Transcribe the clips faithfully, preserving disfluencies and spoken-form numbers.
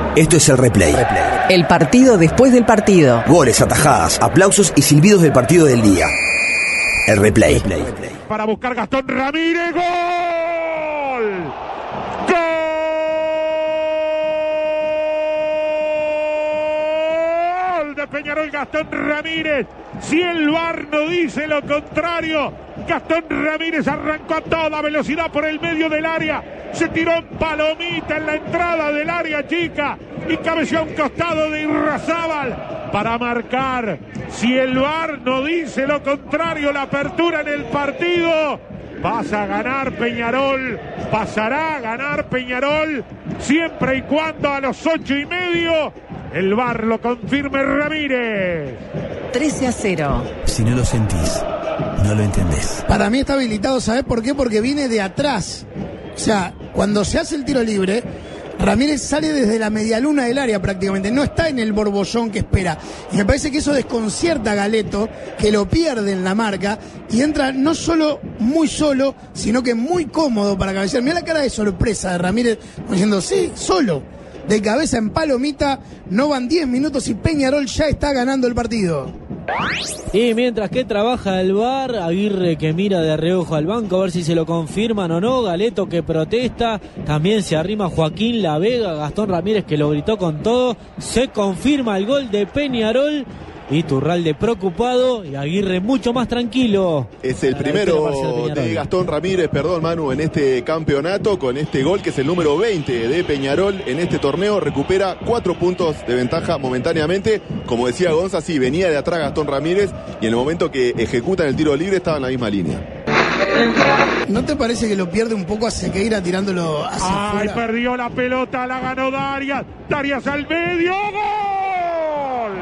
Esto es el replay. El partido después del partido. Goles, atajadas, aplausos y silbidos del partido del día. El replay. Para buscar Gastón Ramírez. ¡Gol! ¡Gol de Peñarol! Gastón Ramírez. Si el V A R no dice lo contrario, Gastón Ramírez arrancó a toda velocidad por el medio del área. Se tiró en palomita en la entrada del área chica y cabeció a un costado de Irrazábal para marcar. Si el V A R no dice lo contrario, la apertura en el partido. Pasa a ganar Peñarol, pasará a ganar Peñarol, siempre y cuando a los ocho y medio el V A R lo confirme Ramírez. trece a cero. Si no lo sentís, no lo entendés. Para mí está habilitado, ¿sabés por qué? Porque viene de atrás. O sea, cuando se hace el tiro libre, Ramírez sale desde la medialuna del área prácticamente, no está en el borbollón que espera. Y me parece que eso desconcierta a Galeto, que lo pierde en la marca y entra no solo muy solo, sino que muy cómodo para cabecear. Mirá la cara de sorpresa de Ramírez, diciendo, sí, solo, de cabeza en palomita, no van diez minutos y Peñarol ya está ganando el partido. Y mientras que trabaja el V A R, Aguirre que mira de reojo al banco a ver si se lo confirman o no, Galeto que protesta, también se arrima Joaquín La Vega, Gastón Ramírez que lo gritó con todo, se confirma el gol de Peñarol. Iturralde preocupado y Aguirre mucho más tranquilo. Es el primero de Gastón Ramírez, perdón Manu, en este campeonato, con este gol que es el número veinte de Peñarol en este torneo. Recupera cuatro puntos de ventaja momentáneamente. Como decía Gonza, sí, venía de atrás Gastón Ramírez y en el momento que ejecutan el tiro libre estaba en la misma línea. ¿No te parece que lo pierde un poco a Sequeira tirándolo hacia Ay, afuera? perdió la pelota, la ganó Darias. Darias al medio. ¡Gol!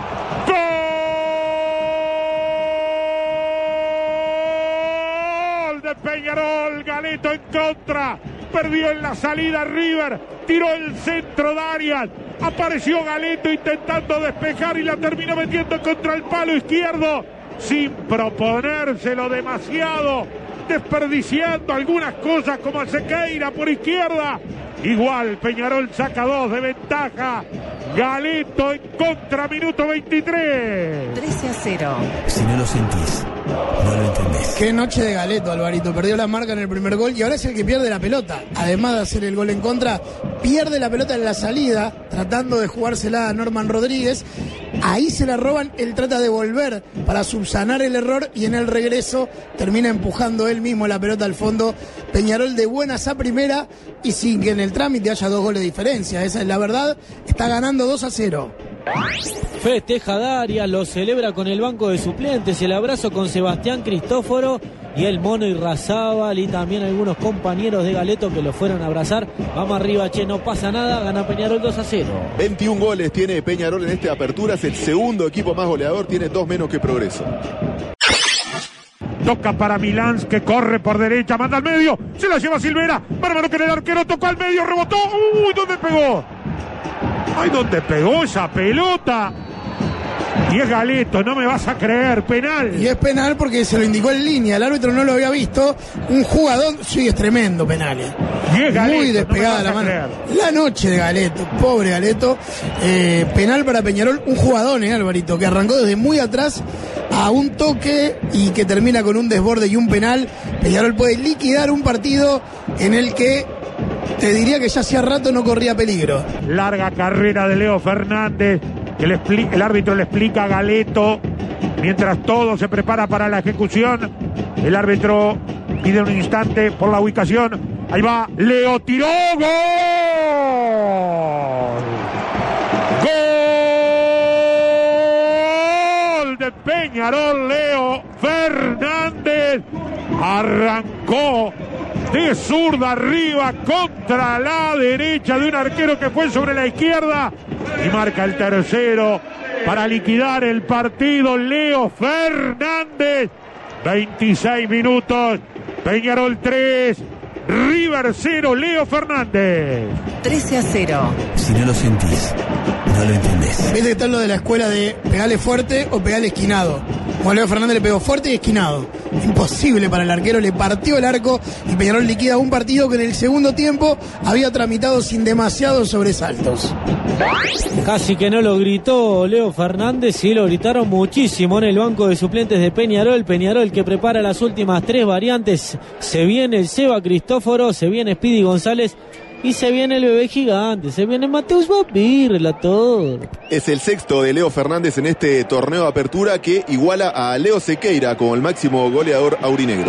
¡Gol de Peñarol! Galeto en contra. Perdió en la salida River. Tiró el centro Darias. Apareció Galeto intentando despejar y la terminó metiendo contra el palo izquierdo. Sin proponérselo demasiado. Desperdiciando algunas cosas como a Sequeira por izquierda. Igual Peñarol saca dos de ventaja. Galeto en contra, minuto veintitrés. trece a cero. Si no lo sentís, no lo entendés. Qué noche de Galeto, Alvarito. Perdió la marca en el primer gol y ahora es el que pierde la pelota. Además de hacer el gol en contra, pierde la pelota en la salida, tratando de jugársela a Norman Rodríguez. Ahí se la roban, él trata de volver para subsanar el error y en el regreso termina empujando él mismo la pelota al fondo. Peñarol de buenas a primera y sin que en el trámite haya dos goles de diferencia. Esa es la verdad. Está ganando dos a cero. Festeja Darias, lo celebra con el banco de suplentes, el abrazo con Sebastián Cristóforo y el Mono Irrazábal y también algunos compañeros de Galeto que lo fueron a abrazar. Vamos arriba, che, no pasa nada, gana Peñarol dos a cero. veintiún goles tiene Peñarol en esta apertura, es el segundo equipo más goleador, tiene dos menos que Progreso. Toca para Milán, que corre por derecha, manda al medio, se la lleva Silvera, bárbaro que el arquero tocó al medio, rebotó, uy, ¿dónde pegó? Ay, ¿dónde pegó esa pelota? Y es Galeto, no me vas a creer, penal. Y es penal porque se lo indicó en línea, el árbitro no lo había visto. Un jugador, sí, es tremendo penal. Eh. Y es Galeto, muy despegada no la mano. Creer. La noche de Galeto, pobre Galeto. Eh, penal para Peñarol, un jugador, eh, Alvarito, que arrancó desde muy atrás a un toque y que termina con un desborde y un penal. Peñarol puede liquidar un partido en el que te diría que ya hacía rato no corría peligro. Larga carrera de Leo Fernández, que le expli- el árbitro le explica a Galeto, mientras todo se prepara para la ejecución. El árbitro pide un instante por la ubicación. Ahí va, Leo tiró, ¡gol! ¡Gol de Peñarol! Leo Fernández arrancó de zurda arriba contra la derecha de un arquero que fue sobre la izquierda y marca el tercero para liquidar el partido. Leo Fernández, veintiséis minutos, Peñarol tres, River cero, Leo Fernández. trece a cero. Si no lo sentís, no lo entendés. Viste que está lo de la escuela de pegarle fuerte o pegarle esquinado. Como Leo Fernández le pegó fuerte y esquinado. Imposible para el arquero, le partió el arco y Peñarol liquida un partido que en el segundo tiempo había tramitado sin demasiados sobresaltos. Casi que no lo gritó Leo Fernández, sí lo gritaron muchísimo en el banco de suplentes de Peñarol. Peñarol que prepara las últimas tres variantes. Se viene el Seba Cristóforo, se viene Speedy González y se viene el bebé gigante, se viene Mateus Babí, relator. Es el sexto de Leo Fernández en este torneo de apertura que iguala a Leo Sequeira como el máximo goleador aurinegro.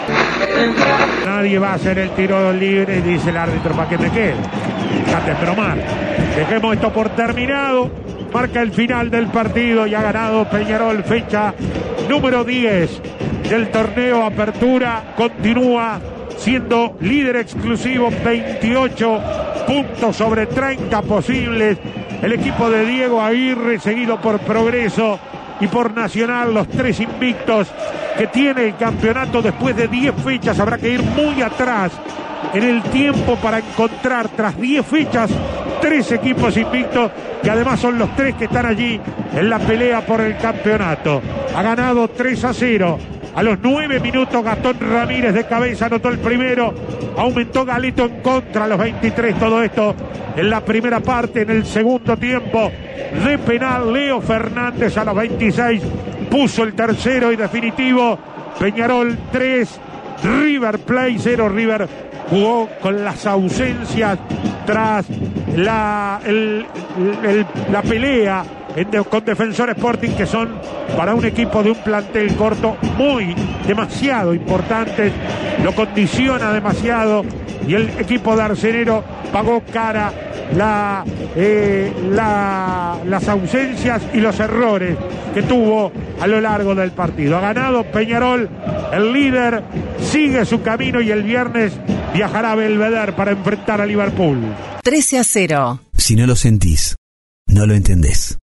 Nadie va a hacer el tiro libre, dice el árbitro, para que me quede. Dejate bromar. Dejemos esto por terminado. Marca el final del partido y ha ganado Peñarol, fecha número diez del torneo apertura. Continúa siendo líder exclusivo, veintiocho puntos sobre treinta posibles. El equipo de Diego Aguirre, seguido por Progreso y por Nacional, los tres invictos que tiene el campeonato después de diez fechas. Habrá que ir muy atrás en el tiempo para encontrar, tras diez fechas, tres equipos invictos, que además son los tres que están allí en la pelea por el campeonato. Ha ganado tres a cero. A los nueve minutos Gastón Ramírez de cabeza anotó el primero, aumentó Galeto en contra a los veintitrés, todo esto en la primera parte. En el segundo tiempo de penal, Leo Fernández a los veintiséis puso el tercero y definitivo. Peñarol tres, River Plate cero. River jugó con las ausencias tras la, el, el, la pelea en de, con Defensor Sporting, que son para un equipo de un plantel corto muy, demasiado importantes, lo condiciona demasiado, y el equipo de Arcenero pagó cara la, eh, la, las ausencias y los errores que tuvo a lo largo del partido. Ha ganado Peñarol, el líder sigue su camino y el viernes viajará a Belvedere para enfrentar a Liverpool. trece a cero. Si no lo sentís, no lo entendés.